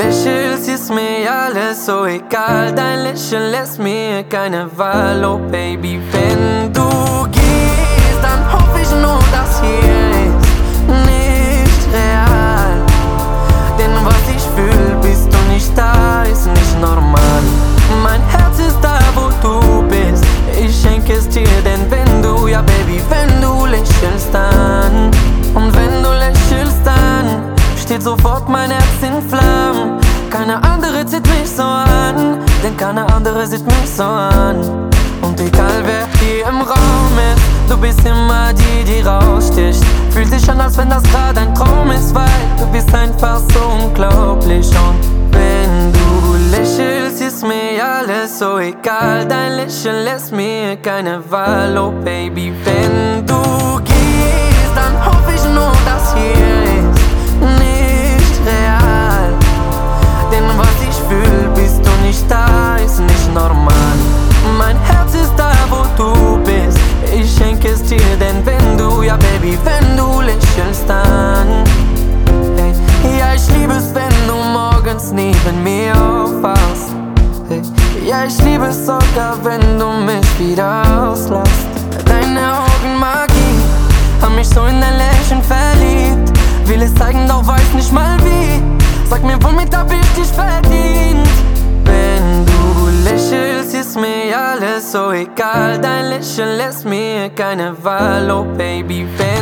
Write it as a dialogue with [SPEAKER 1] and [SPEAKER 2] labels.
[SPEAKER 1] lächelst, ist mir alles so egal. Dein Lächeln lässt mir keine Wahl, oh Baby. Wenn du gehst, dann hoffe ich nur, das hier ist nicht real. Denn was ich fühl, bist du nicht da, ist nicht normal. Mein Herz ist da, wo du bist, ich schenke es dir, denn wenn du, ja Baby, wenn du lächelst dann, und wenn du lächelst dann, steht sofort mein Herz in Flammen. Keine andere zieht mich so an, denn keine andere sieht mich so an. Und egal wer hier im Raum ist, du bist immer die, die raussticht. Fühlt sich an, als wenn das gerade ein Traum ist, weil du bist einfach so unglaublich. Und wenn du lächelst, ist mir alles so egal. Dein Lächeln lässt mir keine Wahl, oh Baby. Wenn du gehst, dann hoffe ich nur, das hier ist nicht real. Denn was ich fühl, bist du nicht da, ist nicht normal. Mein Herz ist da, wo du bist, ich schenke es dir, denn wenn du, ja Baby, wenn du lächelst dann, hey, ja ich liebe es, wenn du morgens neben mir aufwachst, hey, ja ich liebe es sogar, wenn du mich wieder auslässt. Deine Augen Magie, haben mich so in dein Lächeln verliebt. Will es zeigen, doch weiß nicht mal wie. Sag mir, womit hab ich dich verdient? Wenn du lächelst, ist mir alles so egal. Dein Lächeln lässt mir keine Wahl, oh Baby.